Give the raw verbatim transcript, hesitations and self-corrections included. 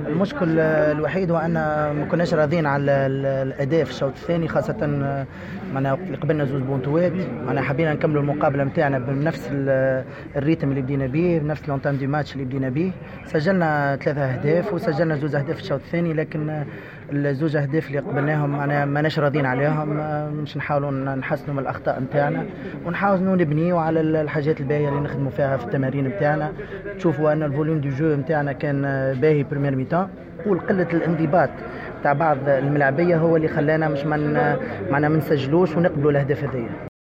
المشكل الوحيد هو ان ما كناش راضيين على ال- الاداء في الشوط الثاني، خاصه معنا وقت اللي قبلنا زوز بونتوات. معنا حبينا نكملوا المقابله نتاعنا بنفس ال- الريتم اللي بدينا به، بنفس لونتام دي ماتش اللي بدينا به. سجلنا ثلاثه اهداف وسجلنا زوز اهداف في الشوط الثاني، لكن الزوج اهداف اللي قبلناهم معنا ماناش راضيين عليهم. مش نحاولوا نحسنوا من الاخطاء نتاعنا ونحاولوا نبنيوا على الحاجات الباهيه اللي نخدموا فيها في التمارين نتاعنا. تشوفوا ان الفوليوم دو جو نتاعنا كان باهي بريمير ميتان، وقله الانضباط تاع بعض الملاعبيه هو اللي خلانا مش من معنا ما نسجلوش ونقبلوا الاهداف هذيا.